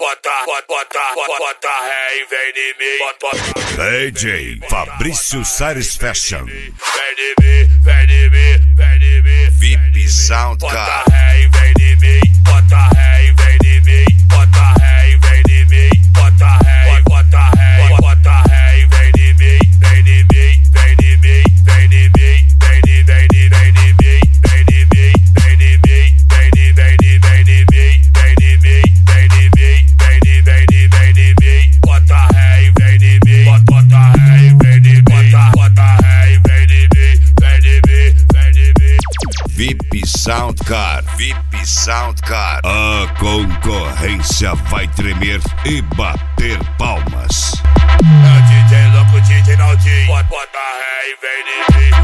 bota ré e vem de mim. DJ Fabrício Sares Fashion. Vem de mim, vem de mim, vem de mim. VIP Sound Bota Car. ré e vem de mim. Bota ré e vem de mim. Bota ré e vem de mim. Bota ré, bota ré e vem de mim. Vem de mim, vem de mim, vem de mim. Vem de mim, vem de mim. Vem de mim, vem de mim. Vem de mim, vem de mim. Vem de mim, vem de vem de mim. Bota ré e vem de mim. Bota ré e vem de mim. Bota ré e vem de mim. Vem de mim, vem de mim. VIP Sound Car. VIP Sound Car. A concorrência vai tremer e bater palmas. É o DJ louco, DJ Naldinho. Bota ré e vem de mim.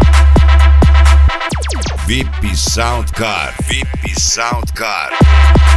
VIP Sound Car. VIP Sound Car.